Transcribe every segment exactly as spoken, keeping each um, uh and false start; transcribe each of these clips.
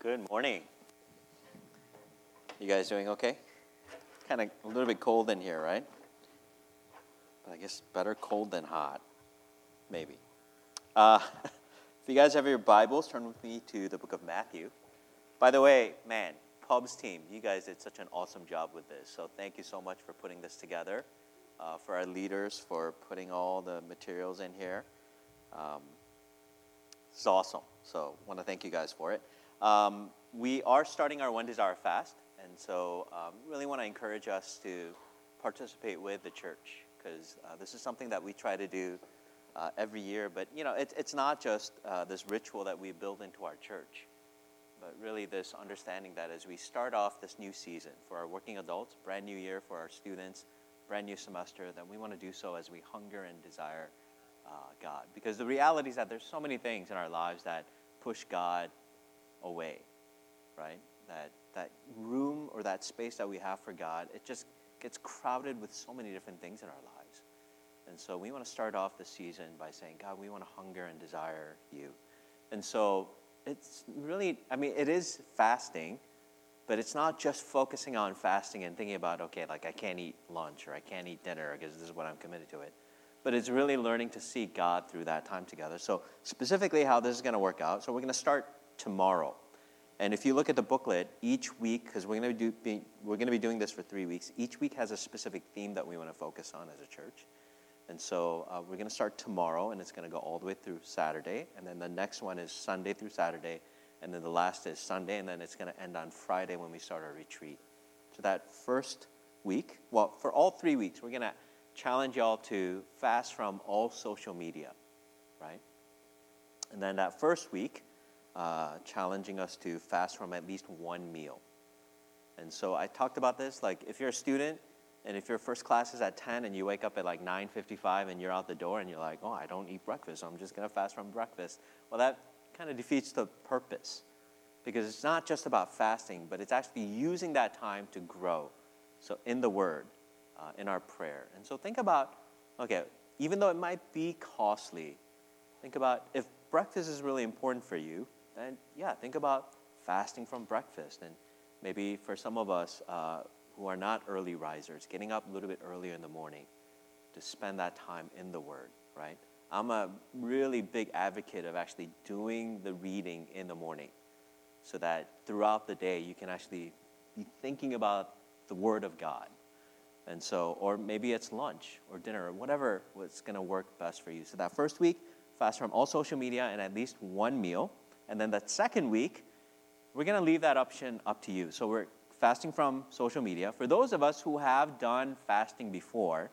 Good morning. You guys doing okay? Kind of a little bit cold in here, right? But I guess better cold than hot, maybe. Uh, if you guys have your Bibles, turn with me to the book of Matthew. By the way, man, Pubs team, you guys did such an awesome job with this. So thank you so much for putting this together. Uh, for our leaders, for putting all the materials in here. Um, it's awesome. So I want to thank you guys for it. Um, we are starting our One Desire Fast, and so um, really want to encourage us to participate with the church, because uh, this is something that we try to do uh, every year. But, you know, it, it's not just uh, this ritual that we build into our church, but really this understanding that as we start off this new season for our working adults, brand new year for our students, brand new semester, that we want to do so as we hunger and desire uh, God. Because the reality is that there's so many things in our lives that push God away, right? That that room or that space that we have for God, it just gets crowded with so many different things in our lives. And so we want to start off the season by saying, God, we want to hunger and desire you. And so it's really, I mean, it is fasting, but it's not just focusing on fasting and thinking about, okay, like I can't eat lunch or I can't eat dinner because this is what I'm committed to it. But it's really learning to seek God through that time together. So specifically how this is going to work out. So we're going to start tomorrow. And if you look at the booklet, each week, because we're going to do be, we're going to be doing this for three weeks, each week has a specific theme that we want to focus on as a church. And so uh, we're going to start tomorrow, and it's going to go all the way through Saturday. And then the next one is Sunday through Saturday. And then the last is Sunday, and then it's going to end on Friday when we start our retreat. So that first week, well, for all three weeks, we're going to challenge y'all to fast from all social media, right? And then that first week, uh, challenging us to fast from at least one meal. And so I talked about this, like if you're a student, and if your first class is at ten and you wake up at like nine fifty-five and you're out the door and you're like, oh, I don't eat breakfast, so I'm just going to fast from breakfast. Well, that kind of defeats the purpose, because it's not just about fasting, but it's actually using that time to grow. So in the Word, uh, in our prayer. And so think about, okay, even though it might be costly, think about if breakfast is really important for you, then yeah, think about fasting from breakfast. And maybe for some of us uh, who are not early risers, getting up a little bit earlier in the morning to spend that time in the Word, right? I'm a really big advocate of actually doing the reading in the morning so that throughout the day you can actually be thinking about the Word of God. And so, or maybe it's lunch or dinner or whatever was going to work best for you. So that first week, fast from all social media and at least one meal. And then that second week, we're going to leave that option up to you. So we're fasting from social media. For those of us who have done fasting before,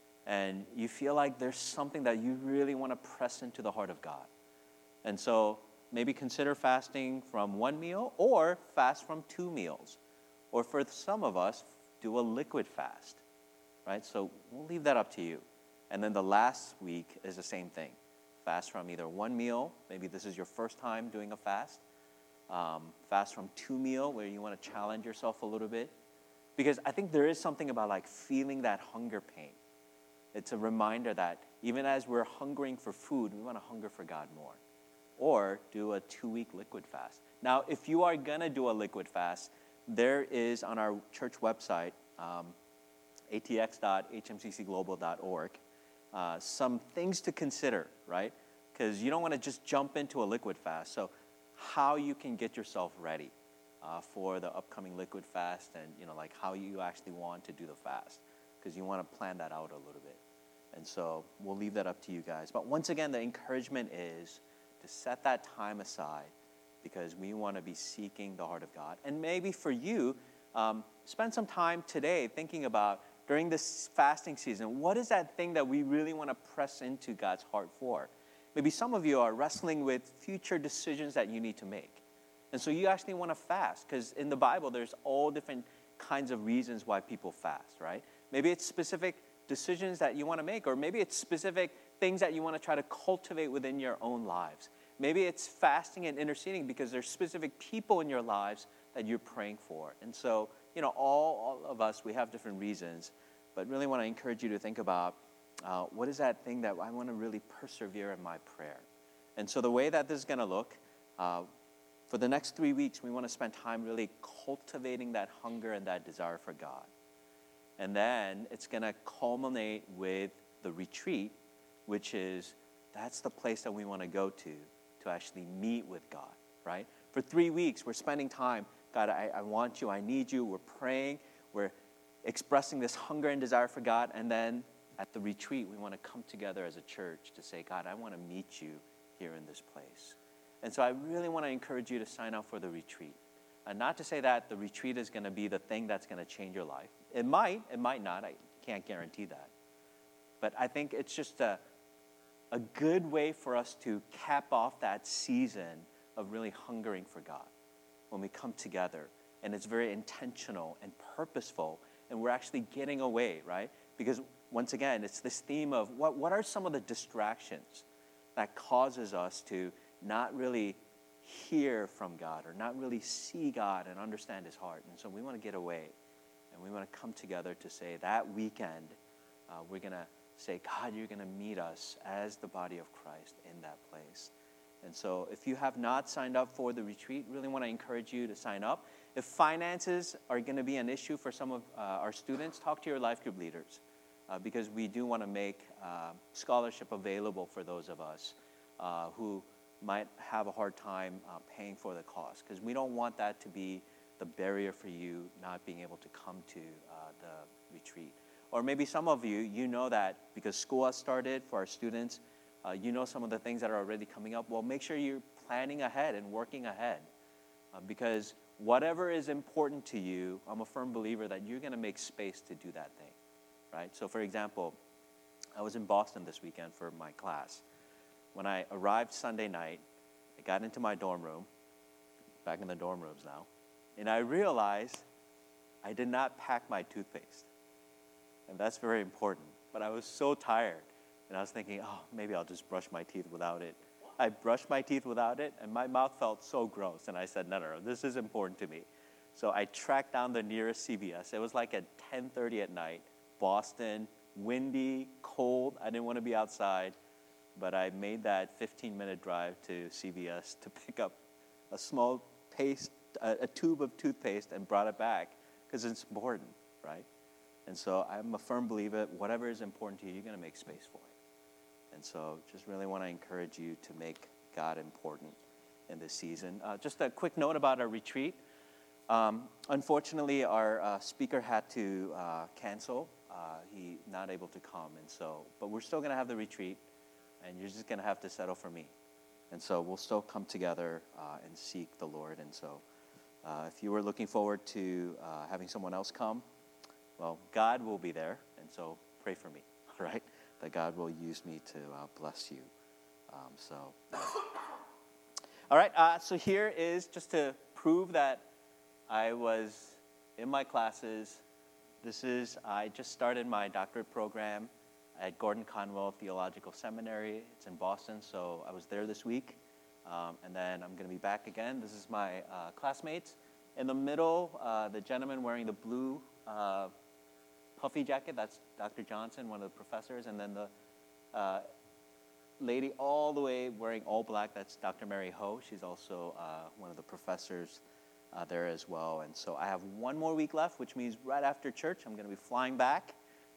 and you feel like there's something that you really want to press into the heart of God. And so maybe consider fasting from one meal or fast from two meals. Or for some of us, do a liquid fast, right? So we'll leave that up to you. And then the last week is the same thing. Fast from either one meal, maybe this is your first time doing a fast. Um, fast from two meal, where you want to challenge yourself a little bit. Because I think there is something about like feeling that hunger pain. It's a reminder that even as we're hungering for food, we want to hunger for God more. Or do a two-week liquid fast. Now, if you are going to do a liquid fast, there is on our church website, um, a t x dot h m c c global dot org, uh, some things to consider, right? Because you don't want to just jump into a liquid fast. So how you can get yourself ready uh, for the upcoming liquid fast, and you know, like how you actually want to do the fast, because you want to plan that out a little bit. And so we'll leave that up to you guys. But once again, the encouragement is to set that time aside, because we want to be seeking the heart of God. And maybe for you, um, spend some time today thinking about, during this fasting season, what is that thing that we really want to press into God's heart for? Maybe some of you are wrestling with future decisions that you need to make. And so you actually want to fast, because in the Bible, there's all different kinds of reasons why people fast, right? Maybe it's specific decisions that you want to make, or maybe it's specific things that you want to try to cultivate within your own lives. Maybe it's fasting and interceding because there's specific people in your lives that you're praying for. And so, you know, all, all of us, we have different reasons, but really want to encourage you to think about uh, what is that thing that I want to really persevere in my prayer. And so the way that this is going to look, uh, for the next three weeks, we want to spend time really cultivating that hunger and that desire for God. And then it's going to culminate with the retreat, which is, that's the place that we want to go to, to actually meet with God, right? For three weeks, we're spending time, God, I, I want you, I need you. We're praying, we're expressing this hunger and desire for God. And then at the retreat, we want to come together as a church to say, God, I want to meet you here in this place. And so I really want to encourage you to sign up for the retreat. And not to say that the retreat is going to be the thing that's going to change your life. It might, it might not. I can't guarantee that. But I think it's just a, a good way for us to cap off that season of really hungering for God when we come together. And it's very intentional and purposeful. And we're actually getting away, right? Because once again, it's this theme of what, what are some of the distractions that causes us to not really hear from God or not really see God and understand his heart. And so we want to get away and we want to come together to say that weekend, uh, we're going to say, God, you're going to meet us as the body of Christ in that place. And so if you have not signed up for the retreat, really want to encourage you to sign up. If finances are going to be an issue for some of uh, our students, talk to your life group leaders uh, because we do want to make uh, scholarship available for those of us uh, who might have a hard time uh, paying for the cost, because we don't want that to be the barrier for you not being able to come to uh, the retreat. Or maybe some of you, you know that because school has started for our students, uh, you know some of the things that are already coming up. Well, make sure you're planning ahead and working ahead uh, because whatever is important to you, I'm a firm believer that you're going to make space to do that thing, right? So for example, I was in Boston this weekend for my class. When I arrived Sunday night, I got into my dorm room, back in the dorm rooms now, and I realized I did not pack my toothpaste. And that's very important. But I was so tired, and I was thinking, oh, maybe I'll just brush my teeth without it. I brushed my teeth without it, and my mouth felt so gross. And I said, no, no, no, this is important to me. So I tracked down the nearest C V S. It was like at ten thirty at night, Boston, windy, cold. I didn't want to be outside. But I made that fifteen-minute drive to C V S to pick up a small paste, a, a tube of toothpaste, and brought it back because it's important, right? And so I'm a firm believer, whatever is important to you, you're going to make space for it. And so just really want to encourage you to make God important in this season. Uh, just a quick note about our retreat. Um, unfortunately, our uh, speaker had to uh, cancel. Uh, he not able to come, and so, but we're still going to have the retreat. And you're just going to have to settle for me. And so we'll still come together uh, and seek the Lord. And so uh, if you were looking forward to uh, having someone else come, well, God will be there. And so pray for me, all right? That God will use me to uh, bless you. Um, so, uh, all right. Uh, so here is just to prove that I was in my classes. This is, I just started my doctorate program at Gordon Conwell Theological Seminary. It's in Boston, so I was there this week. Um, and then I'm going to be back again. This is my uh, classmates. In the middle, uh, the gentleman wearing the blue uh, puffy jacket, that's Doctor Johnson, one of the professors. And then the uh, lady all the way wearing all black, that's Doctor Mary Ho. She's also uh, one of the professors uh, there as well. And so I have one more week left, which means right after church, I'm going to be flying back.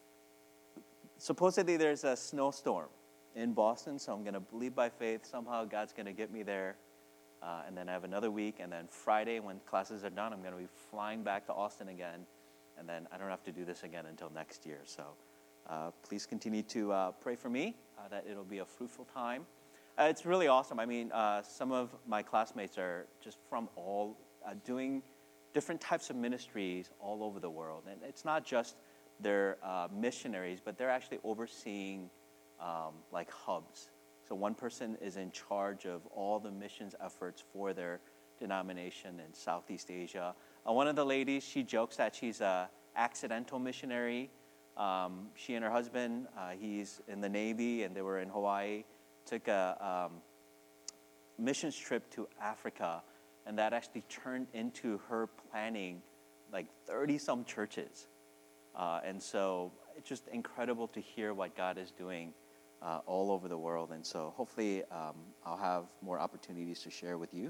Supposedly there's a snowstorm in Boston, so I'm going to believe by faith somehow God's going to get me there. Uh, and then I have another week, and then Friday when classes are done, I'm going to be flying back to Austin again. And then I don't have to do this again until next year. So uh, please continue to uh, pray for me, uh, that it'll be a fruitful time. Uh, it's really awesome. I mean, uh, some of my classmates are just from all, uh, doing different types of ministries all over the world. And it's not just they're uh, missionaries, but they're actually overseeing um, like hubs. So one person is in charge of all the missions efforts for their denomination in Southeast Asia. Uh, one of the ladies, she jokes that she's a accidental missionary. Um, she and her husband, uh, he's in the Navy, and they were in Hawaii, took a um, missions trip to Africa, and that actually turned into her planning like thirty-some churches. Uh, and so it's just incredible to hear what God is doing uh, all over the world. And so hopefully um, I'll have more opportunities to share with you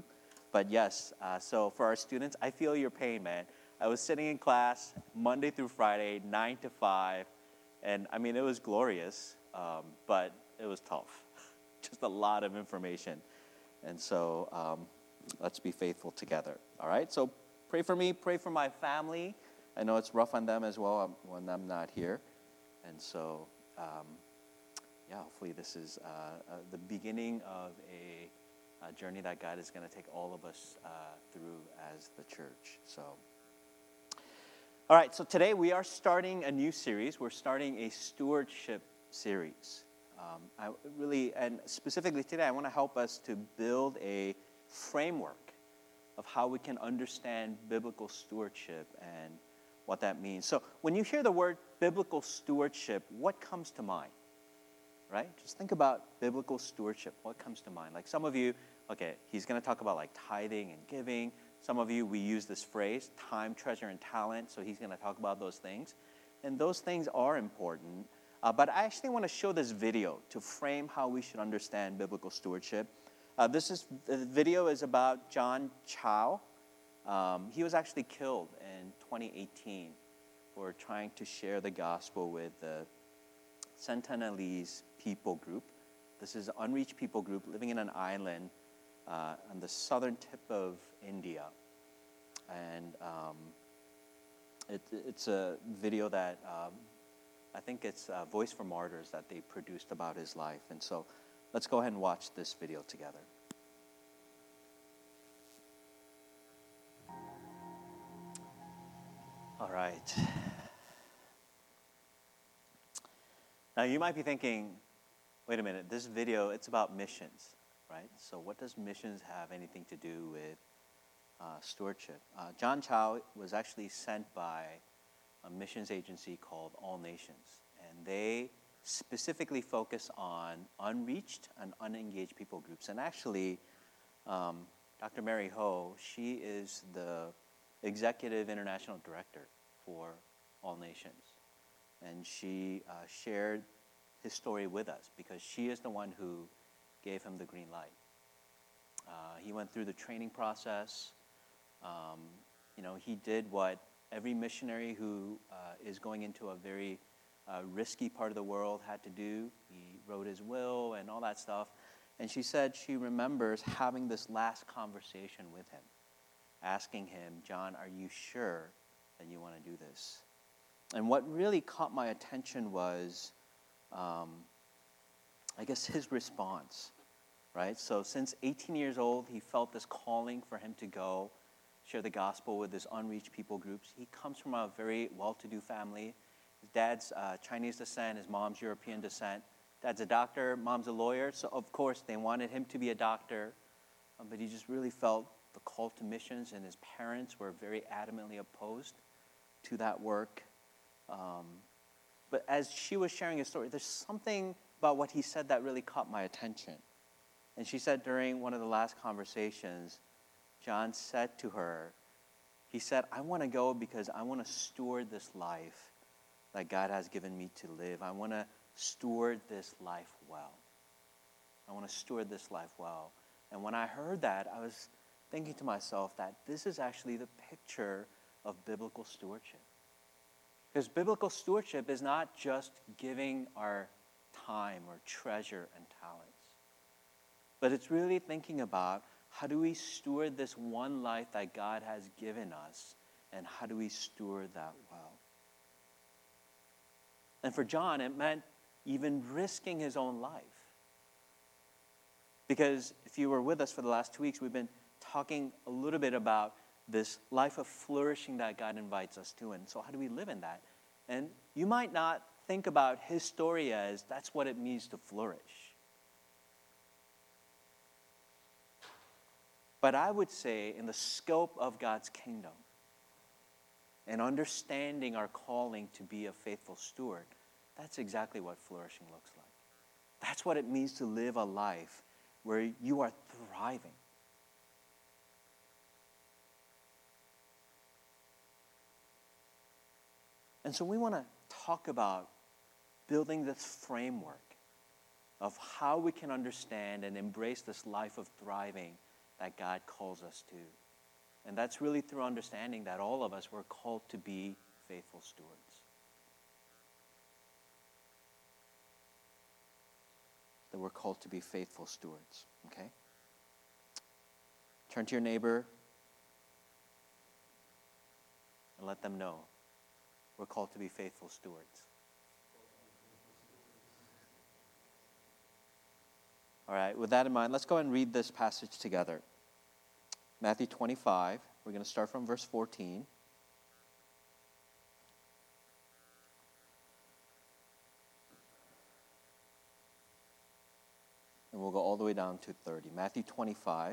but yes, uh, so for our students, I feel your pain, man. I was sitting in class Monday through Friday, nine to five, and I mean, it was glorious, um, but it was tough. Just a lot of information. And so um, let's be faithful together, all right? So pray for me, pray for my family. I know it's rough on them as well um, when I'm not here. And so, um, yeah, hopefully this is uh, uh, the beginning of a, a journey that God is going to take all of us uh, through as the church. So, all right, so today we are starting a new series. We're starting a stewardship series. Um, I really, and specifically today, I want to help us to build a framework of how we can understand biblical stewardship and what that means. So when you hear the word biblical stewardship, what comes to mind? Right? Just think about biblical stewardship. What comes to mind? Like some of you, okay, he's going to talk about like tithing and giving. Some of you, we use this phrase, time, treasure, and talent. So he's going to talk about those things. And those things are important. Uh, but I actually want to show this video to frame how we should understand biblical stewardship. Uh, this is the video is about John Chau. Um, he was actually killed in twenty eighteen for trying to share the gospel with the Sentinelese people group. This is an unreached people group living in an island uh, on the southern tip of India. And um, it, it's a video that um, I think it's uh, Voice for Martyrs that they produced about his life. And so let's go ahead and watch this video together. All right. Now you might be thinking, wait a minute, this video, it's about missions, right? So what does missions have anything to do with uh, stewardship? Uh, John Chau was actually sent by a missions agency called All Nations. And they specifically focus on unreached and unengaged people groups. And actually, um, Doctor Mary Ho, she is the executive international director for All Nations. And she uh, shared his story with us because she is the one who gave him the green light. Uh, he went through the training process. Um, you know, he did what every missionary who uh, is going into a very uh, risky part of the world had to do. He wrote his will and all that stuff. And she said she remembers having this last conversation with him, asking him, John, are you sure that you want to do this? And what really caught my attention was, um, I guess, his response, right? So since eighteen years old, he felt this calling for him to go share the gospel with his unreached people groups. He comes from a very well-to-do family. His dad's uh, Chinese descent, his mom's European descent. Dad's a doctor, mom's a lawyer, so of course they wanted him to be a doctor, um, but he just really felt the call to missions, and his parents were very adamantly opposed to that work. Um, but as she was sharing his story, there's something about what he said that really caught my attention. And she said during one of the last conversations, John said to her, he said, I want to go because I want to steward this life that God has given me to live. I want to steward this life well. I want to steward this life well. And when I heard that, I was thinking to myself that this is actually the picture of biblical stewardship. Because biblical stewardship is not just giving our time or treasure and talents, but it's really thinking about how do we steward this one life that God has given us, and how do we steward that well? And for John, it meant even risking his own life. Because if you were with us for the last two weeks, we've been talking a little bit about this life of flourishing that God invites us to. And so how do we live in that? And you might not think about his story as that's what it means to flourish. But I would say in the scope of God's kingdom and understanding our calling to be a faithful steward, that's exactly what flourishing looks like. That's what it means to live a life where you are thriving. And so we want to talk about building this framework of how we can understand and embrace this life of thriving that God calls us to. And that's really through understanding that all of us were called to be faithful stewards. That we're called to be faithful stewards, okay? Turn to your neighbor and let them know we're called to be faithful stewards. All right, with that in mind, let's go ahead and read this passage together. Matthew twenty-five, we're going to start from verse fourteen. And we'll go all the way down to thirty. Matthew twenty-five,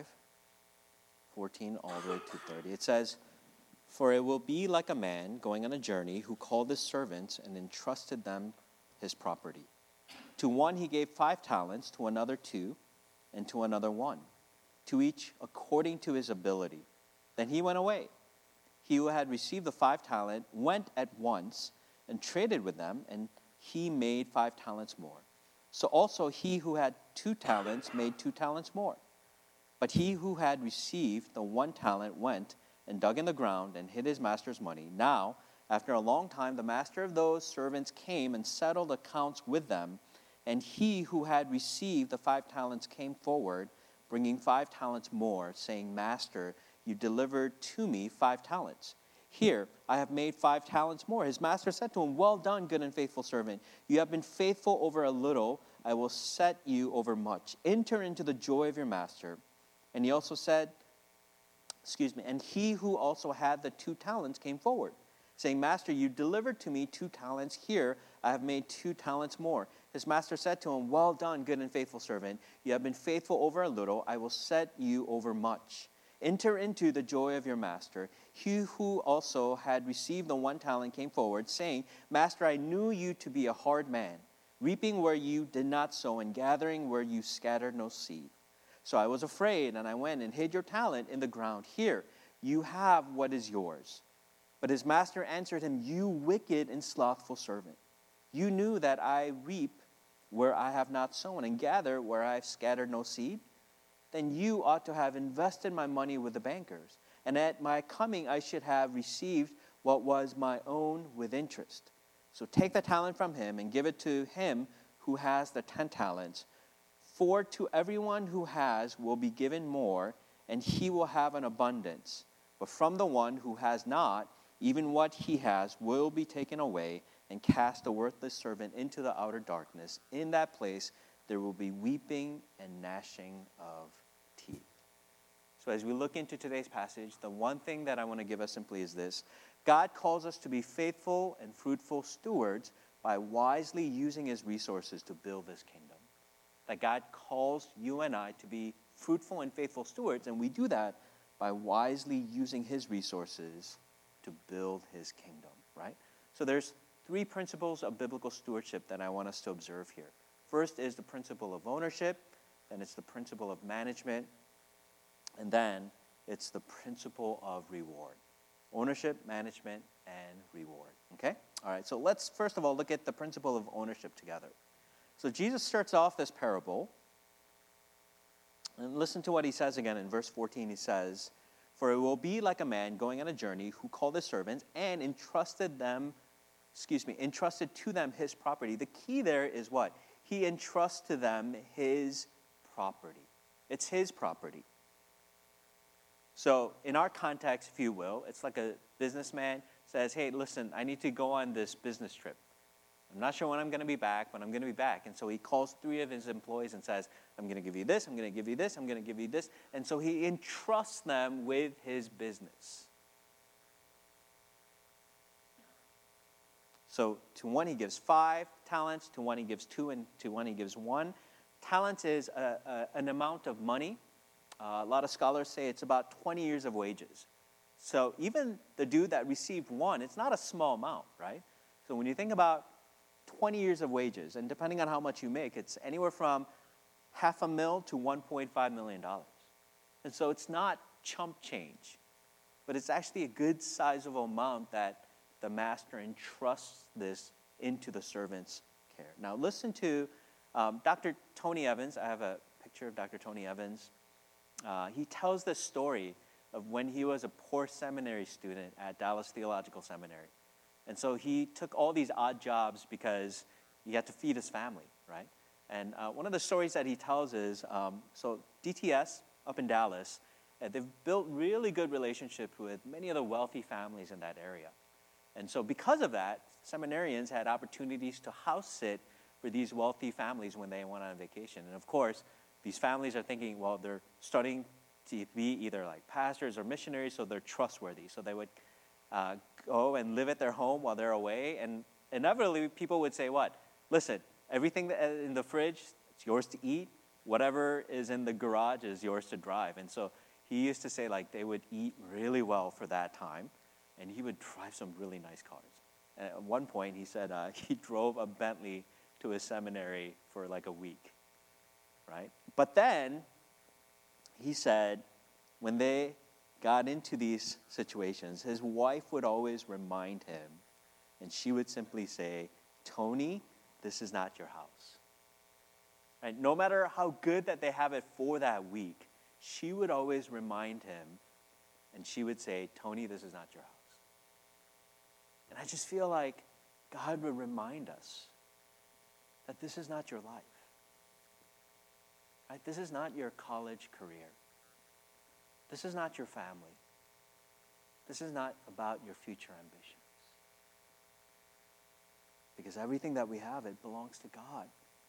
fourteen, all the way to thirty. It says, "For it will be like a man going on a journey who called his servants and entrusted them his property. To one he gave five talents, to another two, and to another one, to each according to his ability. Then he went away. He who had received the five talent went at once and traded with them, and he made five talents more. So also he who had two talents made two talents more. But he who had received the one talent went and dug in the ground and hid his master's money. Now, after a long time, the master of those servants came and settled accounts with them. And he who had received the five talents came forward, bringing five talents more, saying, 'Master, you delivered to me five talents. Here, I have made five talents more.' His master said to him, 'Well done, good and faithful servant. You have been faithful over a little. I will set you over much. Enter into the joy of your master.' And he also said, excuse me, and he who also had the two talents came forward, saying, 'Master, you delivered to me two talents. Here, I have made two talents more.' His master said to him, 'Well done, good and faithful servant. You have been faithful over a little. I will set you over much. Enter into the joy of your master.' He who also had received the one talent came forward, saying, 'Master, I knew you to be a hard man, reaping where you did not sow and gathering where you scattered no seed. So I was afraid, and I went and hid your talent in the ground. Here, you have what is yours.' But his master answered him, 'You wicked and slothful servant. You knew that I reap where I have not sown and gather where I have scattered no seed. Then you ought to have invested my money with the bankers, and at my coming I should have received what was my own with interest. So take the talent from him and give it to him who has the ten talents. For to everyone who has will be given more, and he will have an abundance. But from the one who has not, even what he has will be taken away. And cast the worthless servant into the outer darkness. In that place there will be weeping and gnashing of teeth.'" So as we look into today's passage, the one thing that I want to give us simply is this. God calls us to be faithful and fruitful stewards by wisely using his resources to build this kingdom. That God calls you and I to be fruitful and faithful stewards, and we do that by wisely using his resources to build his kingdom, right? So there's three principles of biblical stewardship that I want us to observe here. First is the principle of ownership, then it's the principle of management, and then it's the principle of reward. Ownership, management, and reward, okay? All right, so let's first of all look at the principle of ownership together. So Jesus starts off this parable, and listen to what he says again in verse fourteen. He says, "For it will be like a man going on a journey who called his servants and entrusted them excuse me, entrusted to them his property." The key there is what? He entrusts to them his property. It's his property. So in our context, if you will, it's like a businessman says, "Hey, listen, I need to go on this business trip. I'm not sure when I'm going to be back, but I'm going to be back." And so he calls three of his employees and says, "I'm going to give you this, I'm going to give you this, I'm going to give you this." And so he entrusts them with his business. So to one he gives five talents, to one he gives two, and to one he gives one. Talents is a, a, an amount of money. Uh, a lot of scholars say it's about twenty years of wages. So even the dude that received one, it's not a small amount, right? So when you think about twenty years of wages, and depending on how much you make, it's anywhere from half a mil to one point five million dollars. And so it's not chump change, but it's actually a good sizable amount that the master entrusts this into the servant's care. Now listen to um, Doctor Tony Evans. I have a picture of Doctor Tony Evans. uh, he tells this story of when he was a poor seminary student at Dallas Theological Seminary. And so he took all these odd jobs because he had to feed his family, right? And uh, one of the stories that he tells is, um, so D T S up in Dallas, uh, they've built really good relationships with many of the wealthy families in that area. And so because of that, seminarians had opportunities to house sit for these wealthy families when they went on vacation. And of course, these families are thinking, well, they're starting to be either like pastors or missionaries, so they're trustworthy. So they would uh, go and live at their home while they're away. And inevitably, people would say, what? Listen, everything that in the fridge, it's yours to eat. Whatever is in the garage is yours to drive. And so he used to say, like, they would eat really well for that time, and he would drive some really nice cars. And at one point, he said uh, he drove a Bentley to his seminary for like a week, right? But then he said when they got into these situations, his wife would always remind him, and she would simply say, Tony, this is not your house. Right? No matter how good that they have it for that week, she would always remind him, and she would say, Tony, this is not your house. And I just feel like God would remind us that this is not your life. Right? This is not your college career. This is not your family. This is not about your future ambitions. Because everything that we have, it belongs to God.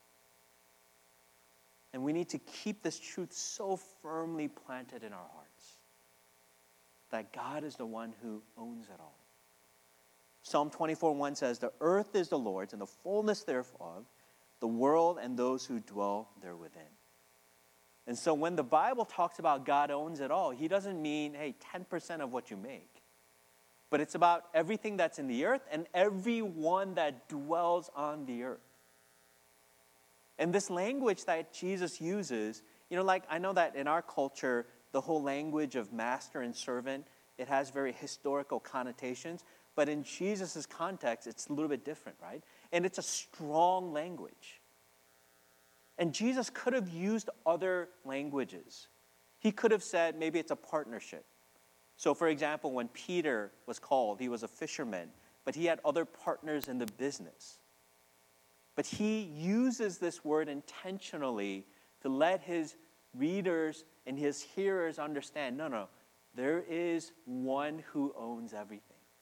And we need to keep this truth so firmly planted in our hearts that God is the one who owns it all. Psalm twenty-four one says, the earth is the Lord's and the fullness thereof, the world and those who dwell therewithin. And so when the Bible talks about God owns it all, he doesn't mean, hey, ten percent of what you make. But it's about everything that's in the earth and everyone that dwells on the earth. And this language that Jesus uses, you know, like I know that in our culture, the whole language of master and servant, it has very historical connotations. But in Jesus' context, it's a little bit different, right? And it's a strong language. And Jesus could have used other languages. He could have said maybe it's a partnership. So for example, when Peter was called, he was a fisherman, but he had other partners in the business. But he uses this word intentionally to let his readers and his hearers understand, no, no, there is one who owns everything.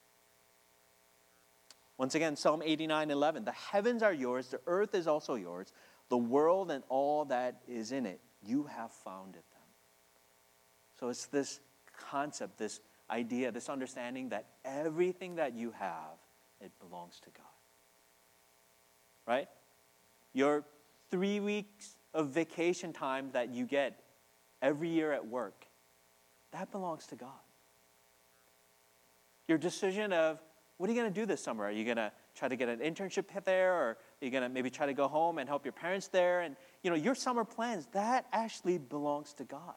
Once again, Psalm eighty-nine eleven, the heavens are yours, the earth is also yours, the world and all that is in it, you have founded them. So it's this concept, this idea, this understanding that everything that you have, it belongs to God. Right? Your three weeks of vacation time that you get every year at work, that belongs to God. Your decision of, what are you going to do this summer? Are you going to try to get an internship there, or are you going to maybe try to go home and help your parents there? And, you know, your summer plans, that actually belongs to God.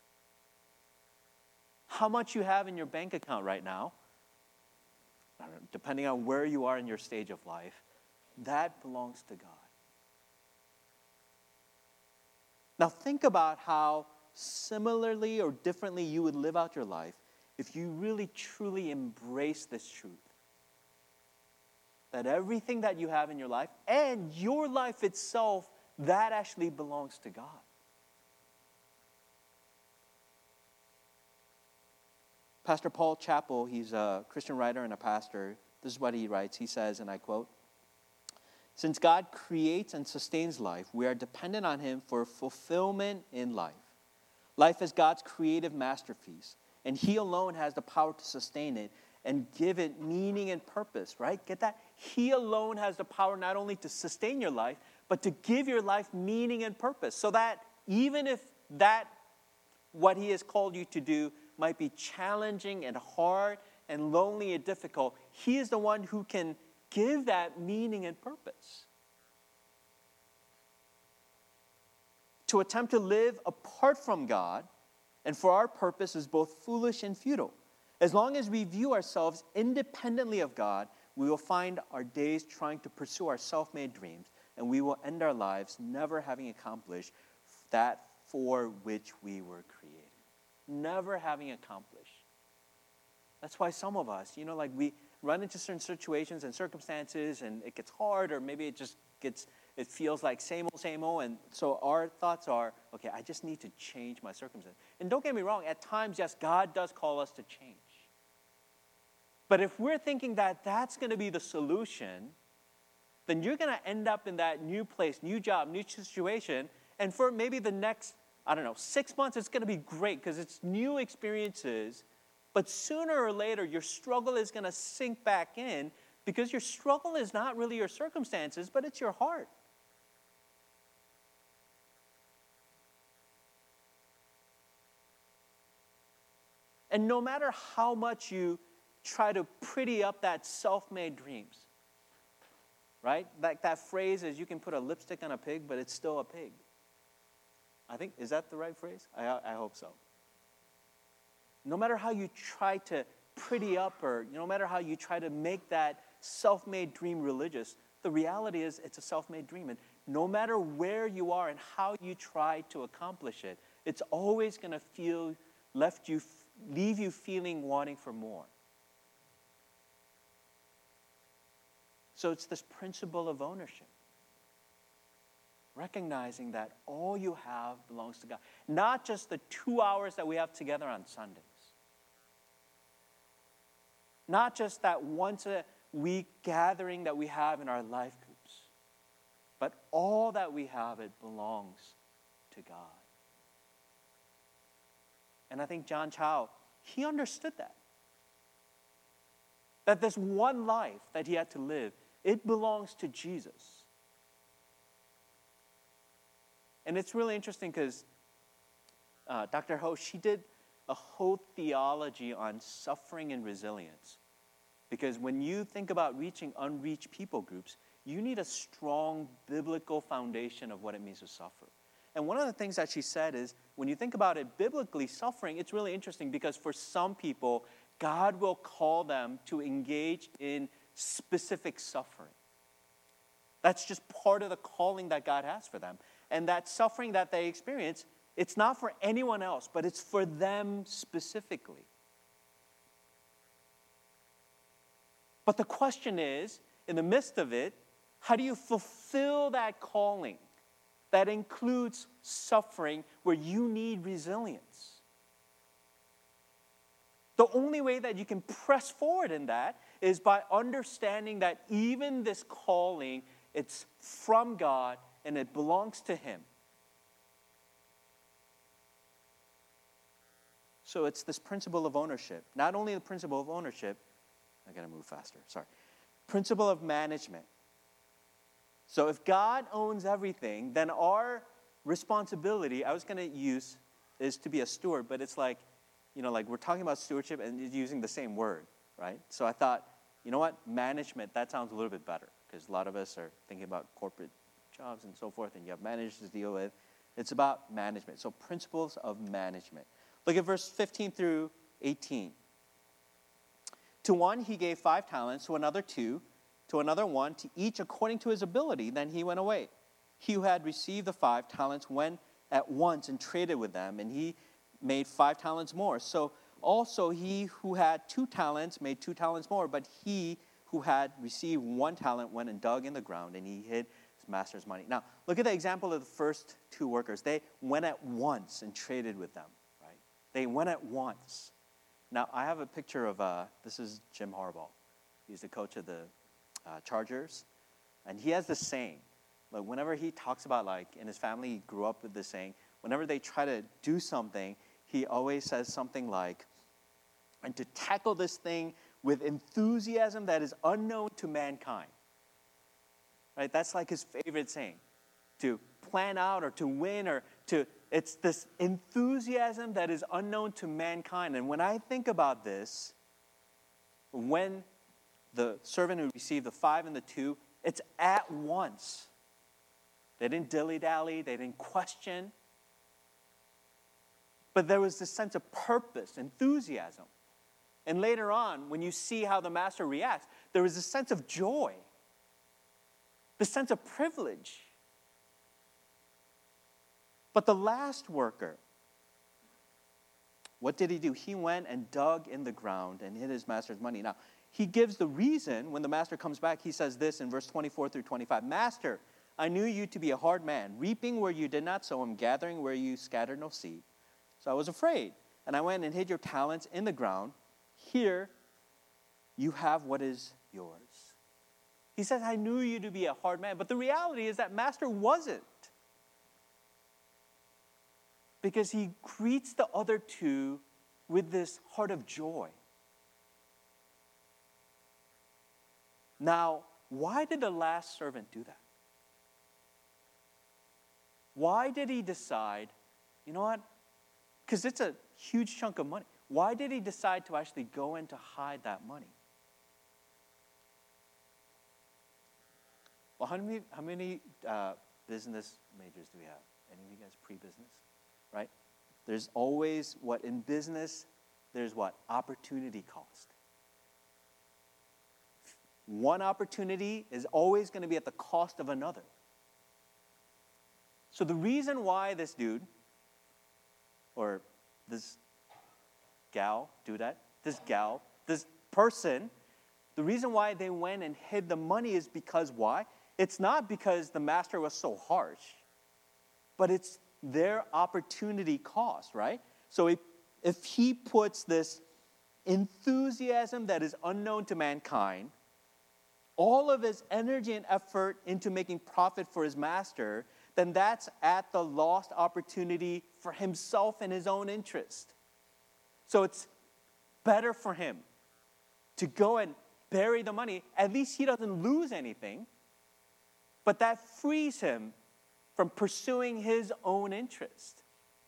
How much you have in your bank account right now, I don't know, depending on where you are in your stage of life, that belongs to God. Now think about how similarly or differently you would live out your life if you really truly embrace this truth. That everything that you have in your life and your life itself, that actually belongs to God. Pastor Paul Chappell, he's a Christian writer and a pastor. This is what he writes. He says, and I quote, since God creates and sustains life, we are dependent on him for fulfillment in life. Life is God's creative masterpiece, and he alone has the power to sustain it and give it meaning and purpose, right? Get that? He alone has the power not only to sustain your life, but to give your life meaning and purpose, so that even if that, what he has called you to do, might be challenging and hard and lonely and difficult, he is the one who can give that meaning and purpose. To attempt to live apart from God and for our purpose is both foolish and futile. As long as we view ourselves independently of God, we will find our days trying to pursue our self-made dreams, and we will end our lives never having accomplished that for which we were created. never having accomplished. That's why some of us, you know, like we run into certain situations and circumstances and it gets hard, or maybe it just gets, it feels like same old, same old. And so our thoughts are, okay, I just need to change my circumstance. And don't get me wrong, at times, yes, God does call us to change. But if we're thinking that that's going to be the solution, then you're going to end up in that new place, new job, new situation. And for maybe the next, I don't know, six months, it's going to be great because it's new experiences. But sooner or later, your struggle is going to sink back in because your struggle is not really your circumstances, but it's your heart. And no matter how much you try to pretty up that self-made dreams, right? Like that phrase is, you can put a lipstick on a pig, but it's still a pig. I think, is that the right phrase? I, I hope so. No matter how you try to pretty up, or no matter how you try to make that self-made dream religious, the reality is it's a self-made dream. And no matter where you are and how you try to accomplish it, it's always going to feel, left you, leave you feeling wanting for more. So it's this principle of ownership. Recognizing that all you have belongs to God. Not just the two hours that we have together on Sundays. Not just that once a week gathering that we have in our life groups. But all that we have, it belongs to God. And I think John Chau, he understood that. That this one life that he had to live, it belongs to Jesus. And it's really interesting because uh, Doctor Ho, she did a whole theology on suffering and resilience. Because when you think about reaching unreached people groups, you need a strong biblical foundation of what it means to suffer. And one of the things that she said is, when you think about it biblically, suffering, it's really interesting because for some people, God will call them to engage in specific suffering. That's just part of the calling that God has for them. And that suffering that they experience, it's not for anyone else, but it's for them specifically. But the question is, in the midst of it, how do you fulfill that calling that includes suffering where you need resilience? The only way that you can press forward in that is by understanding that even this calling, it's from God and it belongs to Him. So it's this principle of ownership. Not only the principle of ownership, I gotta move faster, sorry. Principle of management. So if God owns everything, then our responsibility, I was gonna use, is to be a steward, but it's like, you know, like we're talking about stewardship and using the same word, right? So I thought, you know what, management, that sounds a little bit better because a lot of us are thinking about corporate jobs and so forth, and you have managers to deal with. It's about management. So principles of management. Look at verse fifteen through eighteen. To one he gave five talents, to another two, to another one, to each according to his ability. Then he went away. He who had received the five talents went at once and traded with them, and he made five talents more. So also he who had two talents made two talents more, but he who had received one talent went and dug in the ground, and he hid his master's money. Now, look at the example of the first two workers. They went at once and traded with them, right? They went at once. Now, I have a picture of, uh, this is Jim Harbaugh. He's the coach of the uh, Chargers. And he has this saying, like whenever he talks about, like, in his family, he grew up with this saying, whenever they try to do something, he always says something like, and to tackle this thing with enthusiasm that is unknown to mankind. Right? That's like his favorite saying. To plan out or to win or to, it's this enthusiasm that is unknown to mankind. And when I think about this, when the servant who received the five and the two, it's at once. They didn't dilly-dally, they didn't question. But there was this sense of purpose, enthusiasm. And later on, when you see how the master reacts, there was a sense of joy, the sense of privilege. But the last worker what did he do? He went and dug in the ground and hid his master's money. Now, he gives the reason when the master comes back. He says this in verse twenty-four through twenty-five. Master, I knew you to be a hard man, reaping where you did not sow and gathering where you scattered no seed. So I was afraid, and I went and hid your talents in the ground. Here you have what is yours. He says, I knew you to be a hard man. But the reality is that master wasn't. Because he greets the other two with this heart of joy. Now, why did the last servant do that? Why did he decide, you know what? Because it's a huge chunk of money. Why did he decide to actually go in to hide that money? Well, how many, how many uh, business majors do we have? Any of you guys pre-business? Right? There's always what in business, there's what? Opportunity cost. One opportunity is always going to be at the cost of another. So the reason why this dude, or this gal, do that, this gal, this person, the reason why they went and hid the money is because why? It's not because the master was so harsh, but it's their opportunity cost, right? So if, if he puts this enthusiasm that is unknown to mankind, all of his energy and effort into making profit for his master, then that's at the lost opportunity for himself and his own interest. So it's better for him to go and bury the money. At least he doesn't lose anything, but that frees him from pursuing his own interest.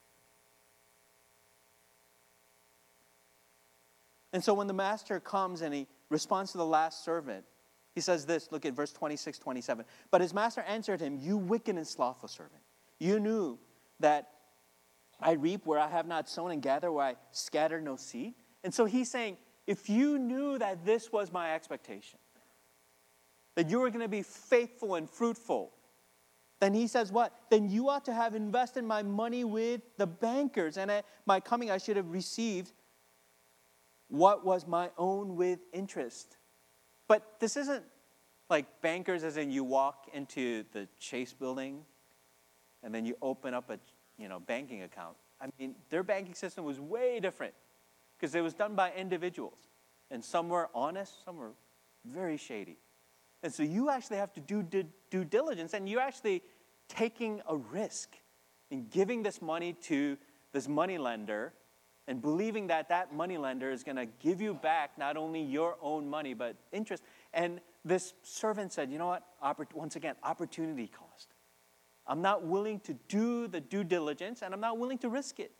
And so when the master comes and he responds to the last servant, he says this, look at verse twenty-six, twenty-seven. But his master answered him, you wicked and slothful servant. You knew that I reap where I have not sown and gather where I scatter no seed. And so he's saying, if you knew that this was my expectation, that you were going to be faithful and fruitful, then he says what? Then you ought to have invested my money with the bankers, and at my coming I should have received what was my own with interest. But this isn't like bankers as in you walk into the Chase building and then you open up a you know banking account. I mean, their banking system was way different because it was done by individuals. And some were honest, some were very shady. And so you actually have to do due, due diligence, and you're actually taking a risk in giving this money to this money lender and believing that that money lender is going to give you back not only your own money, but interest. And this servant said, you know what? Oppor- once again, opportunity cost. I'm not willing to do the due diligence, and I'm not willing to risk it.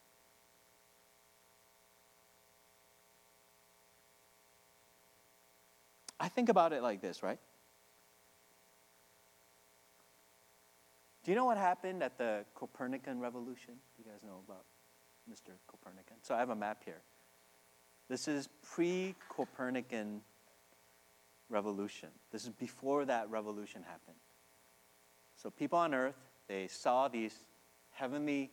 I think about it like this, right? Do you know what happened at the Copernican Revolution? You guys know about Mister Copernican. So I have a map here. This is pre-Copernican revolution. This is before that revolution happened. So people on earth, they saw these heavenly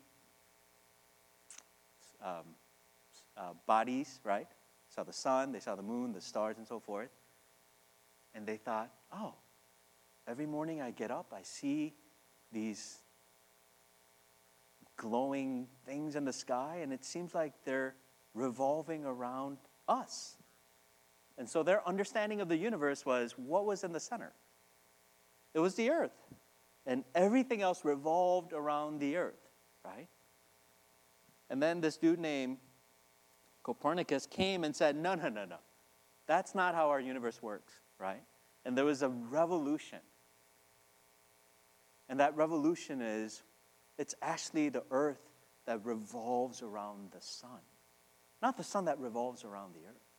um, uh, bodies, right? Saw the sun, they saw the moon, the stars, and so forth. And they thought, oh, every morning I get up, I see these glowing things in the sky, and it seems like they're revolving around us. And so their understanding of the universe was what was in the center? It was the earth. And everything else revolved around the earth, right? And then this dude named Copernicus came and said, no, no, no, no. That's not how our universe works, right? And there was a revolution. And that revolution is, it's actually the earth that revolves around the sun, not the sun that revolves around the earth.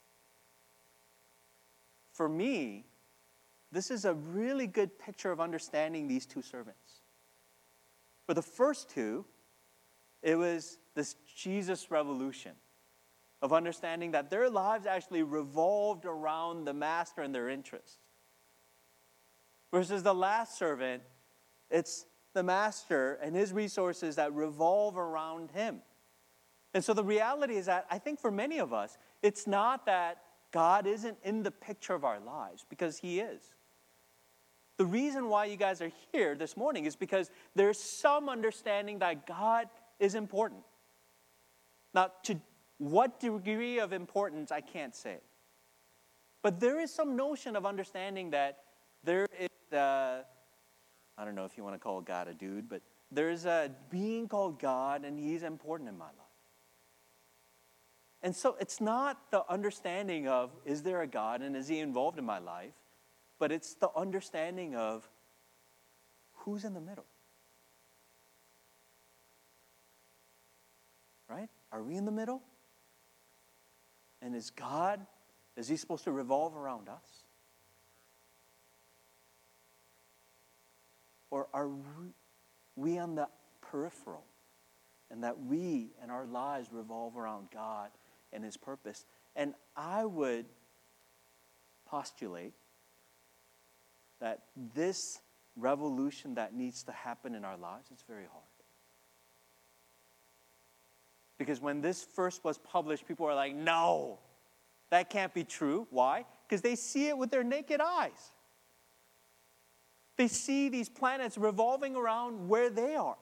For me, this is a really good picture of understanding these two servants. For the first two, it was this Jesus revolution of understanding that their lives actually revolved around the master and their interests. Versus the last servant, it's the master and his resources that revolve around him. And so the reality is that I think for many of us, it's not that God isn't in the picture of our lives, because he is. The reason why you guys are here this morning is because there's some understanding that God is important. Now, to what degree of importance, I can't say. But there is some notion of understanding that there is, uh, I don't know if you want to call God a dude, but there's a being called God, and he's important in my life. And so it's not the understanding of, is there a God and is he involved in my life? But it's the understanding of who's in the middle. Right? Are we in the middle? And is God, is he supposed to revolve around us? Or are we on the peripheral? And that we and our lives revolve around God and his purpose. And I would postulate that this revolution that needs to happen in our lives, it's very hard. Because when this first was published, people were like, no, that can't be true. Why? Because they see it with their naked eyes. They see these planets revolving around where they are.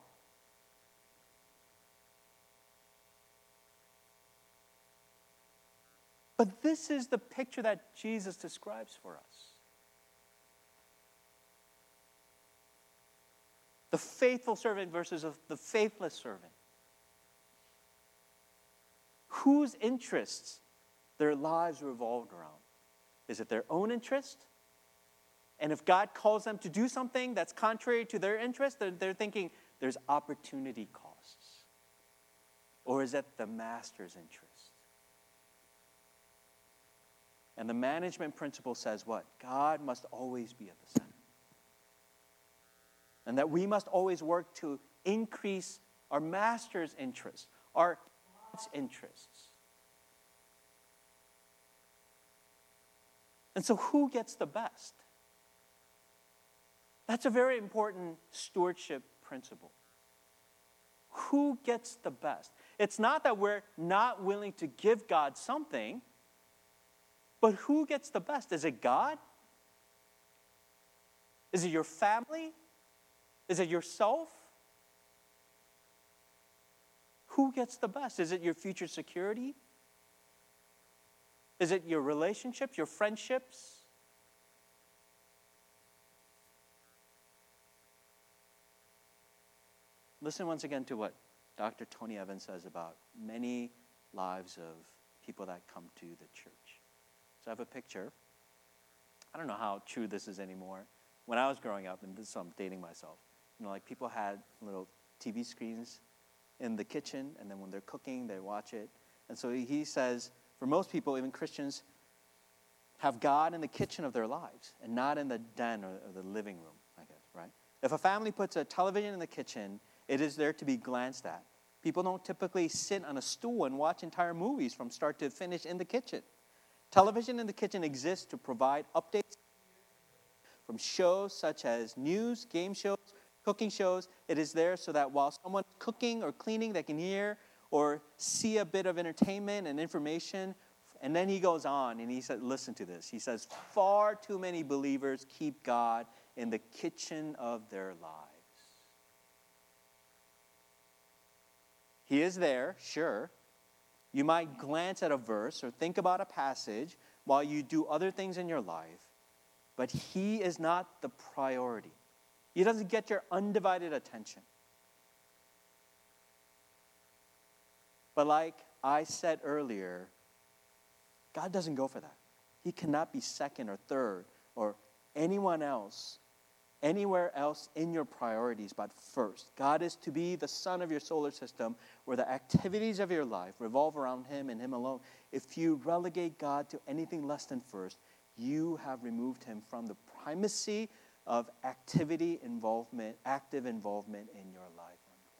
But this is the picture that Jesus describes for us. The faithful servant versus the faithless servant. Whose interests their lives revolved around? Is it their own interest? And if God calls them to do something that's contrary to their interest, they're, they're thinking there's opportunity costs. Or is it the master's interest? And the management principle says what? God must always be at the center. And that we must always work to increase our master's interests, our God's interests. And so who gets the best? That's a very important stewardship principle. Who gets the best? It's not that we're not willing to give God something, but who gets the best? Is it God? Is it your family? Is it yourself? Who gets the best? Is it your future security? Is it your relationships, your friendships? Listen once again to what Doctor Tony Evans says about many lives of people that come to the church. So I have a picture. I don't know how true this is anymore. When I was growing up, and this is so I'm dating myself, you know, like people had little T V screens in the kitchen, and then when they're cooking, they watch it. And so he says, for most people, even Christians, have God in the kitchen of their lives and not in the den or, or the living room, I guess, right? If a family puts a television in the kitchen, it is there to be glanced at. People don't typically sit on a stool and watch entire movies from start to finish in the kitchen. Television in the kitchen exists to provide updates from shows such as news, game shows, cooking shows. It is there so that while someone's cooking or cleaning, they can hear or see a bit of entertainment and information. And then he goes on and he said, listen to this. He says, far too many believers keep God in the kitchen of their lives. He is there, sure. You might glance at a verse or think about a passage while you do other things in your life, but he is not the priority. He doesn't get your undivided attention. But like I said earlier, God doesn't go for that. He cannot be second or third or anyone else, anywhere else in your priorities but first. God is to be the sun of your solar system where the activities of your life revolve around him and him alone. If you relegate God to anything less than first, you have removed him from the primacy of activity involvement, active involvement in your life.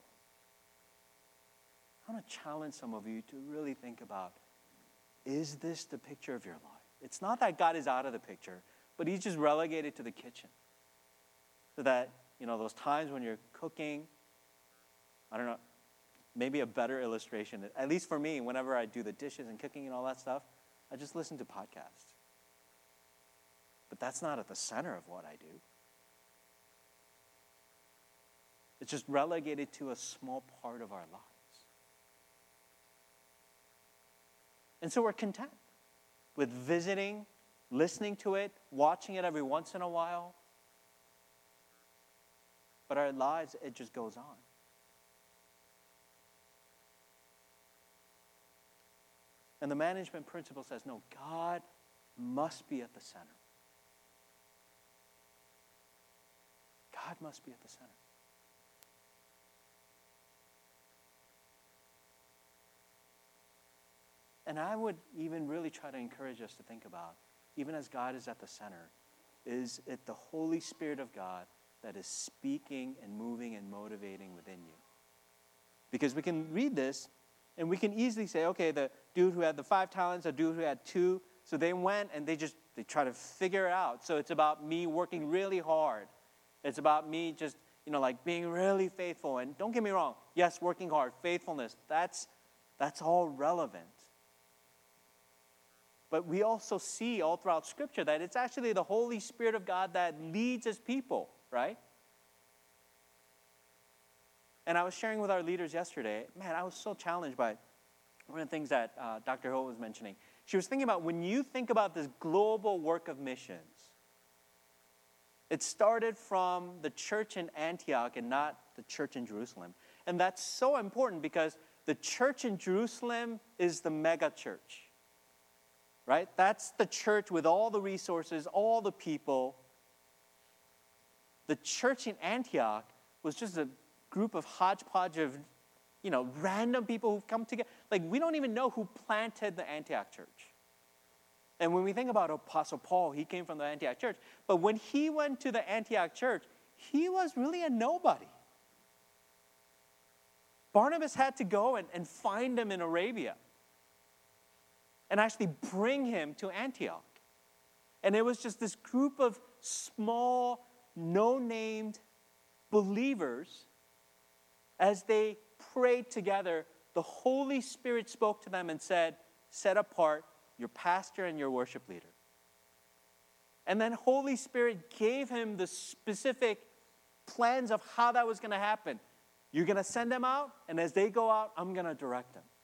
I want to challenge some of you to really think about, is this the picture of your life? It's not that God is out of the picture, but he's just relegated to the kitchen. So that, you know, those times when you're cooking, I don't know, maybe a better illustration, at least for me, whenever I do the dishes and cooking and all that stuff, I just listen to podcasts. But that's not at the center of what I do. It's just relegated to a small part of our lives. And so we're content with visiting, listening to it, watching it every once in a while. But our lives, it just goes on. And the management principle says, no, God must be at the center. God must be at the center. And I would even really try to encourage us to think about, even as God is at the center, is it the Holy Spirit of God that is speaking and moving and motivating within you? Because we can read this and we can easily say, okay, the dude who had the five talents, the dude who had two, so they went and they just, they try to figure it out. So it's about me working really hard. It's about me just, you know, like being really faithful. And don't get me wrong, yes, working hard, faithfulness, that's, that's all relevant. But we also see all throughout Scripture that it's actually the Holy Spirit of God that leads His people, right? And I was sharing with our leaders yesterday, man, I was so challenged by one of the things that uh, Doctor Ho was mentioning. She was thinking about when you think about this global work of missions, it started from the church in Antioch and not the church in Jerusalem. And that's so important because the church in Jerusalem is the mega church. Right? That's the church with all the resources, all the people. The church in Antioch was just a group of hodgepodge of, you know, random people who've come together. Like, we don't even know who planted the Antioch church. And when we think about Apostle Paul, he came from the Antioch church. But when he went to the Antioch church, he was really a nobody. Barnabas had to go and, and find him in Arabia and actually bring him to Antioch. And it was just this group of small, no-named believers. As they prayed together, the Holy Spirit spoke to them and said, set apart your pastor and your worship leader. And then Holy Spirit gave him the specific plans of how that was going to happen. You're going to send them out, and as they go out, I'm going to direct them.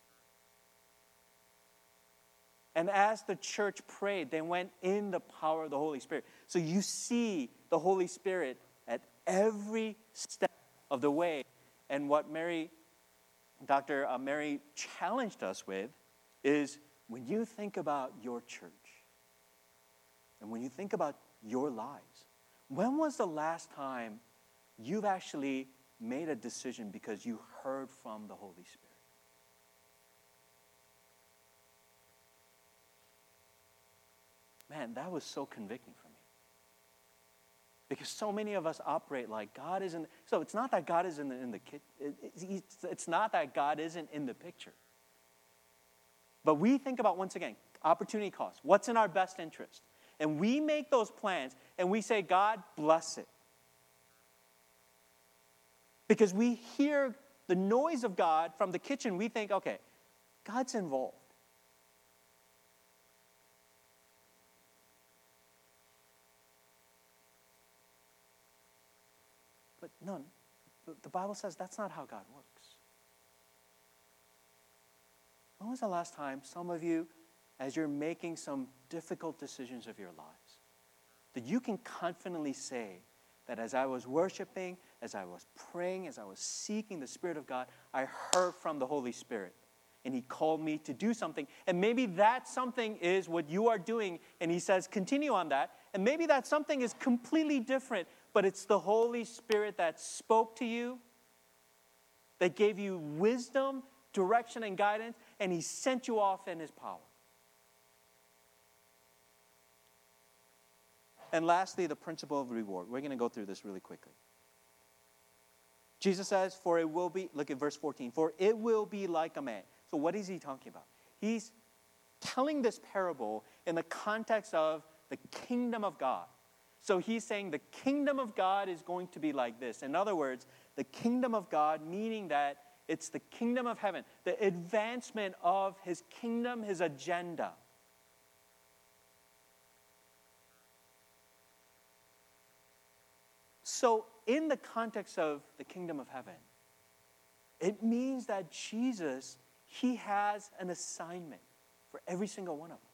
And as the church prayed, they went in the power of the Holy Spirit. So you see the Holy Spirit at every step of the way. And what Mary, Doctor Uh, Mary challenged us with is when you think about your church and when you think about your lives, when was the last time you've actually made a decision because you heard from the Holy Spirit? Man, that was so convicting for me. Because so many of us operate like God isn't. So it's not that God isn't in the kit. It's, it's not that God isn't in the picture. But we think about, once again, opportunity cost. What's in our best interest? And we make those plans and we say, God, bless it. Because we hear the noise of God from the kitchen, we think, okay, God's involved. But no, the Bible says that's not how God works. When was the last time some of you, as you're making some difficult decisions of your lives, that you can confidently say that as I was worshiping, as I was praying, as I was seeking the Spirit of God, I heard from the Holy Spirit. And He called me to do something. And maybe that something is what you are doing. And He says, continue on that. And maybe that something is completely different. But it's the Holy Spirit that spoke to you, that gave you wisdom, direction, and guidance, and He sent you off in His power. And lastly, the principle of reward. We're going to go through this really quickly. Jesus says, for it will be, look at verse fourteen, for it will be like a man. So what is He talking about? He's telling this parable in the context of the kingdom of God. So He's saying the kingdom of God is going to be like this. In other words, the kingdom of God, meaning that It's the kingdom of heaven, the advancement of his kingdom, his agenda. So, in the context of the kingdom of heaven, it means that Jesus, he has an assignment for every single one of us.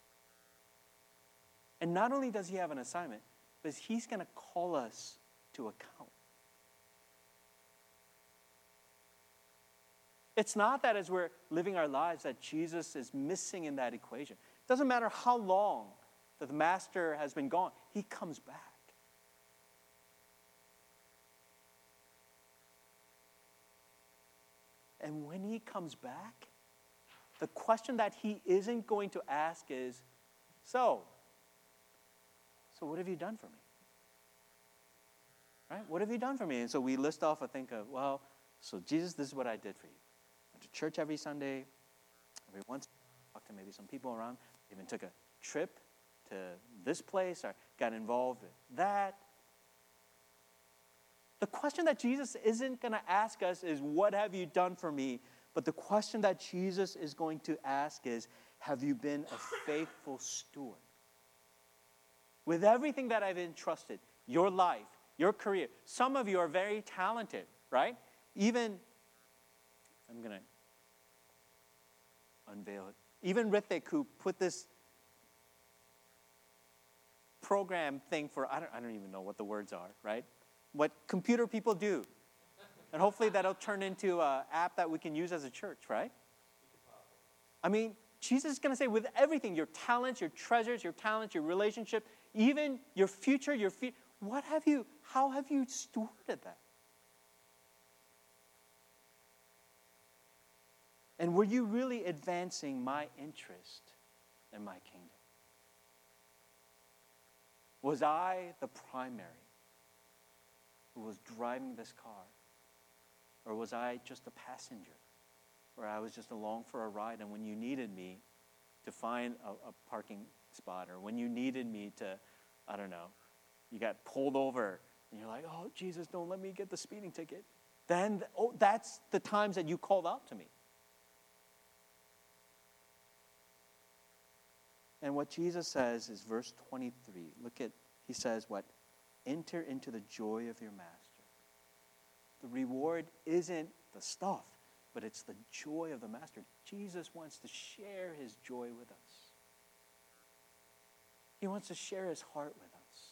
And not only does he have an assignment, but he's going to call us to account. It's not that as we're living our lives that Jesus is missing in that equation. It doesn't matter how long that the master has been gone, he comes back. And when he comes back, the question that he isn't going to ask is, so, so what have you done for me? Right? What have you done for me? And so we list off, I think, of, well, so Jesus, this is what I did for you. Went to church every Sunday, every once, talked to maybe some people around, even took a trip to this place, or got involved with that. The question that Jesus isn't going to ask us is, what have you done for me? But the question that Jesus is going to ask is, have you been a faithful steward? With everything that I've entrusted, your life, your career. Some of you are very talented, right? Even, I'm going to unveil it. Even Rithik, who put this program thing for, I don't, I don't even know what the words are, right? What computer people do. And hopefully that'll turn into an app that we can use as a church, right? I mean, Jesus is going to say, with everything, your talents, your treasures, your talents, your relationship, even your future, your fe- what have you, how have you stewarded that? And were you really advancing my interest in my kingdom? Was I the primary who was driving this car? Or was I just a passenger? Or I was just along for a ride, and when you needed me to find a, a parking spot, or when you needed me to, I don't know, you got pulled over, and you're like, oh, Jesus, don't let me get the speeding ticket. Then, oh, that's the times that you called out to me. And what Jesus says is verse twenty-three. Look at, he says what? Enter into the joy of your master. The reward isn't the stuff, but it's the joy of the master. Jesus wants to share his joy with us. He wants to share his heart with us.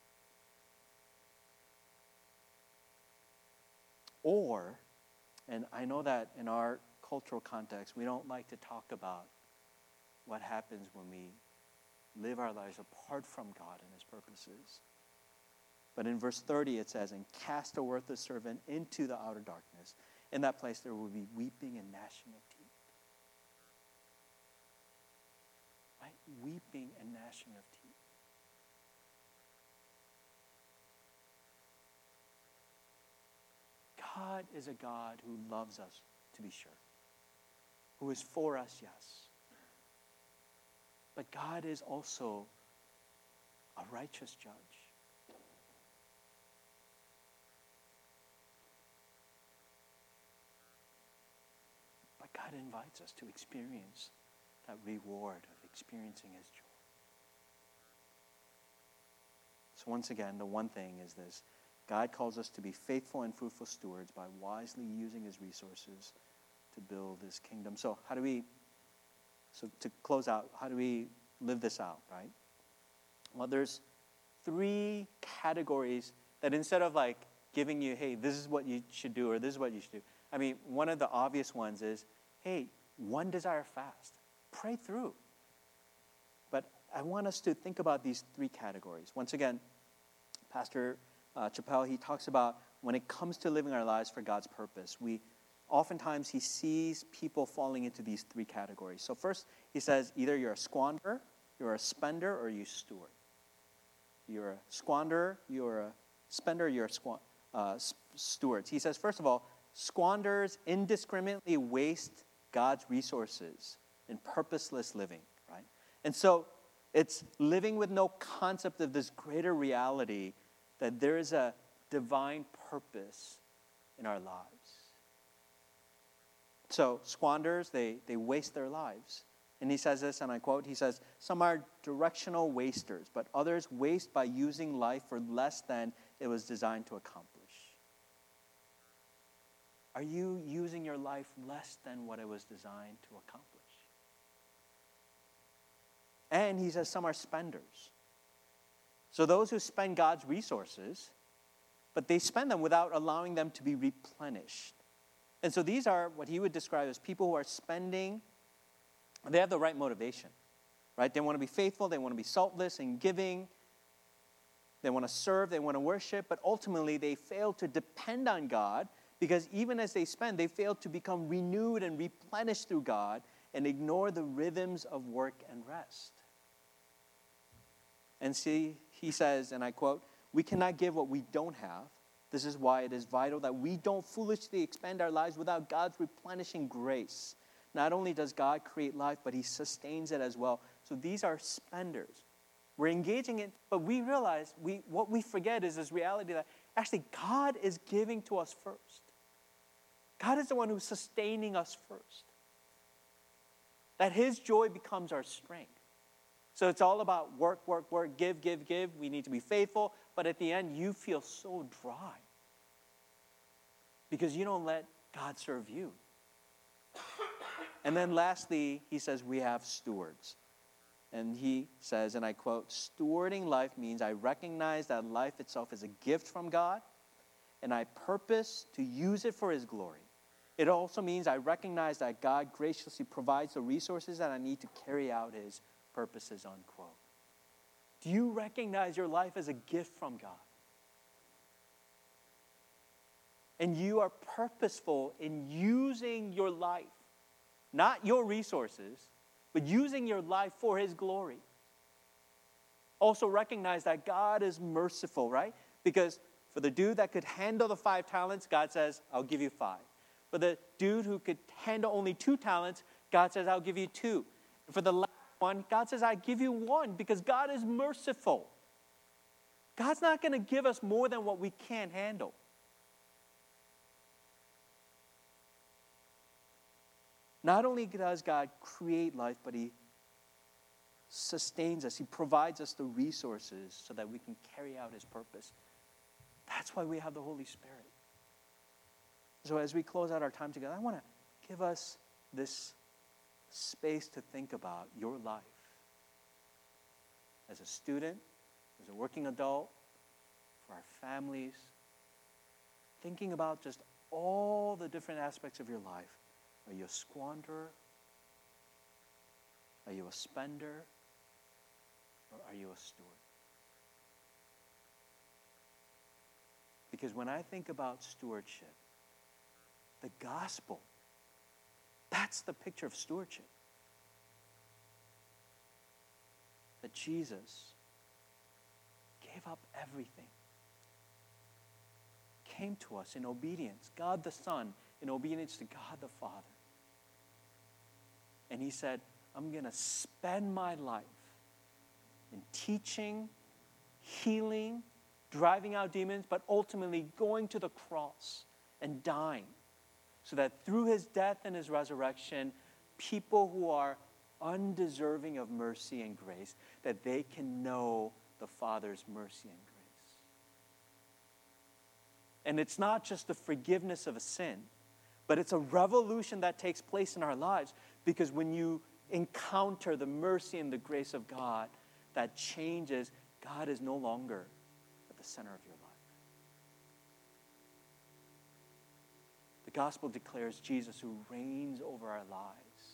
Or, and I know that in our cultural context, we don't like to talk about what happens when we live our lives apart from God and his purposes. But in verse thirty it says, and cast a worthless servant into the outer darkness. In that place there will be weeping and gnashing of teeth. Right? Weeping and gnashing of teeth. God is a God who loves us, to be sure. Who is for us, yes. But God is also a righteous judge. But God invites us to experience that reward of experiencing his joy. So once again, the one thing is this. God calls us to be faithful and fruitful stewards by wisely using his resources to build his kingdom. So how do we, so to close out, how do we live this out, right? Well, there's three categories that instead of like giving you, hey, this is what you should do or this is what you should do. I mean, one of the obvious ones is, hey, one desire fast. Pray through. But I want us to think about these three categories. Once again, Pastor uh, Chappelle, he talks about when it comes to living our lives for God's purpose, we oftentimes he sees people falling into these three categories. So first, he says either you're a squanderer, you're a spender, or you steward. You're a squanderer, you're a spender, you're a squ- uh, steward. He says, first of all, squanderers indiscriminately waste God's resources in purposeless living, right? And so it's living with no concept of this greater reality that there is a divine purpose in our lives. So squanders, they, they waste their lives. And he says this, and I quote, he says, some are directional wasters, but others waste by using life for less than it was designed to accomplish. Are you using your life less than what it was designed to accomplish? And he says some are spenders. So those who spend God's resources, but they spend them without allowing them to be replenished. And so these are what he would describe as people who are spending, they have the right motivation, right? They want to be faithful, they want to be saltless in giving, they want to serve, they want to worship, but ultimately they fail to depend on God because even as they spend, they fail to become renewed and replenished through God and ignore the rhythms of work and rest. And see, he says, and I quote, we cannot give what we don't have. This is why it is vital that we don't foolishly expend our lives without God's replenishing grace. Not only does God create life, but he sustains it as well. So these are spenders. We're engaging in, but we realize we what we forget is this reality that actually God is giving to us first. God is the one who's sustaining us first. That his joy becomes our strength. So it's all about work, work, work, give, give, give. We need to be faithful. But at the end, you feel so dry. Because you don't let God serve you. And then lastly, he says we have stewards. And he says, and I quote, stewarding life means I recognize that life itself is a gift from God, and I purpose to use it for his glory. It also means I recognize that God graciously provides the resources that I need to carry out his purposes, unquote. Do you recognize your life as a gift from God? And you are purposeful in using your life, not your resources, but using your life for his glory. Also recognize that God is merciful, right? Because for the dude that could handle the five talents, God says, I'll give you five. For the dude who could handle only two talents, God says, I'll give you two. And for the last one, God says, I give you one because God is merciful. God's not going to give us more than what we can't handle. Not only does God create life, but he sustains us. He provides us the resources so that we can carry out his purpose. That's why we have the Holy Spirit. So as we close out our time together, I want to give us this space to think about your life. As a student, as a working adult, for our families, thinking about just all the different aspects of your life. Are you a squanderer? Are you a spender? Or are you a steward? Because when I think about stewardship, the gospel, that's the picture of stewardship. That Jesus gave up everything, came to us in obedience, God the Son, in obedience to God the Father. And he said, I'm going to spend my life in teaching, healing, driving out demons, but ultimately going to the cross and dying so that through his death and his resurrection, people who are undeserving of mercy and grace, that they can know the Father's mercy and grace. And it's not just the forgiveness of a sin, but it's a revolution that takes place in our lives, because when you encounter the mercy and the grace of God, that changes. God is no longer at the center of your life. The gospel declares Jesus who reigns over our lives.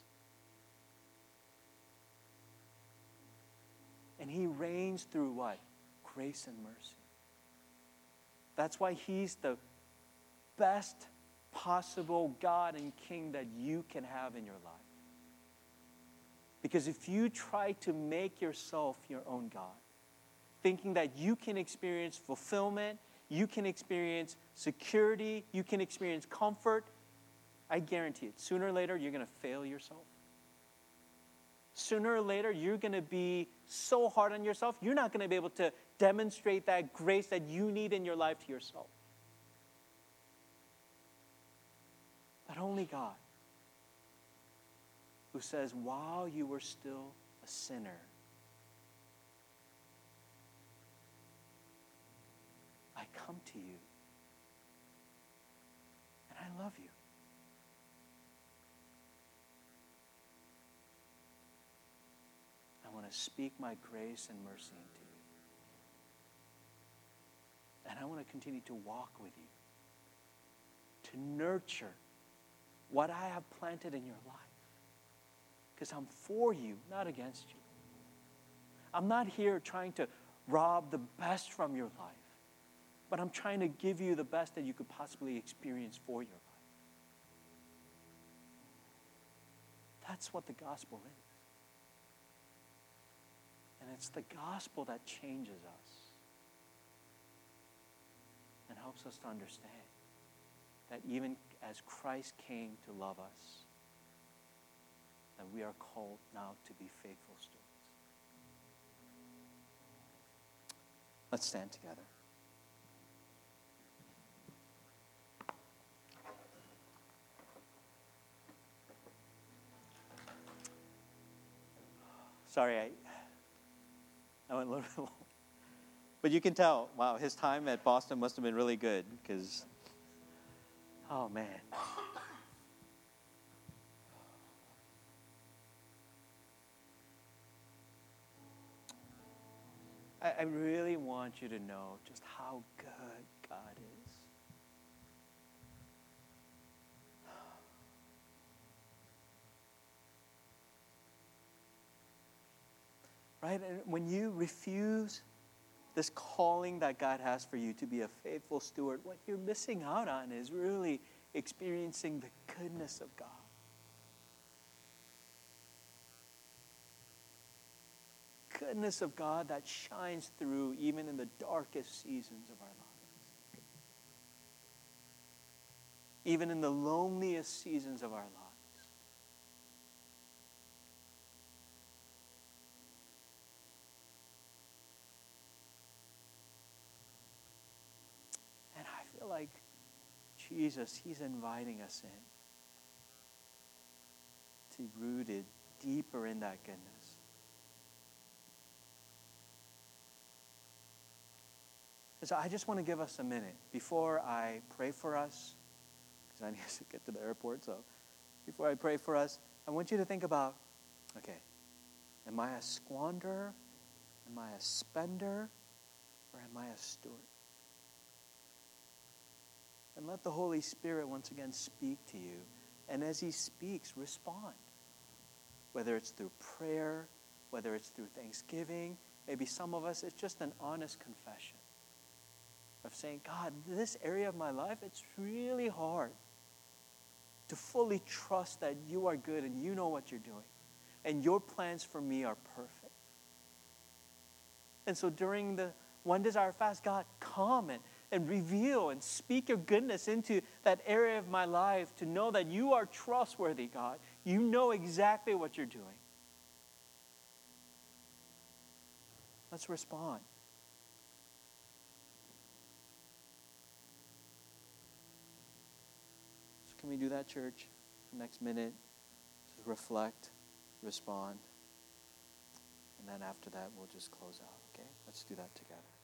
And he reigns through what? Grace and mercy. That's why he's the best possible God and King that you can have in your life. Because if you try to make yourself your own God, thinking that you can experience fulfillment, you can experience security, you can experience comfort, I guarantee it, sooner or later you're going to fail yourself. Sooner or later you're going to be so hard on yourself, you're not going to be able to demonstrate that grace that you need in your life to yourself. But only God who says, while you were still a sinner, I come to you and I love you. I want to speak my grace and mercy into you. And I want to continue to walk with you, to nurture what I have planted in your life. Because I'm for you, not against you. I'm not here trying to rob the best from your life, but I'm trying to give you the best that you could possibly experience for your life. That's what the gospel is. And it's the gospel that changes us and helps us to understand that even as Christ came to love us, that we are called now to be faithful stewards. Let's stand together. Sorry, I, I went a little bit long. But you can tell, wow, his time at Boston must have been really good because, oh man. I, I really want you to know just how good God is. Right? And when you refuse this calling that God has for you to be a faithful steward, what you're missing out on is really experiencing the goodness of God. Goodness of God that shines through even in the darkest seasons of our lives. Even in the loneliest seasons of our lives. And I feel like Jesus, he's inviting us in to be rooted deeper in that goodness. So I just want to give us a minute before I pray for us, because I need to get to the airport, so before I pray for us, I want you to think about, okay, am I a squanderer? Am I a spender? Or am I a steward? And let the Holy Spirit once again speak to you. And as he speaks, respond. Whether it's through prayer, whether it's through thanksgiving, maybe some of us, it's just an honest confession of saying, God, this area of my life, it's really hard to fully trust that you are good and you know what you're doing. And your plans for me are perfect. And so during the One Desire Fast, God, come and, and reveal and speak your goodness into that area of my life to know that you are trustworthy, God. You know exactly what you're doing. Let's respond. So can we do that, church? The next minute, just reflect, respond. And then after that, we'll just close out, okay? Let's do that together.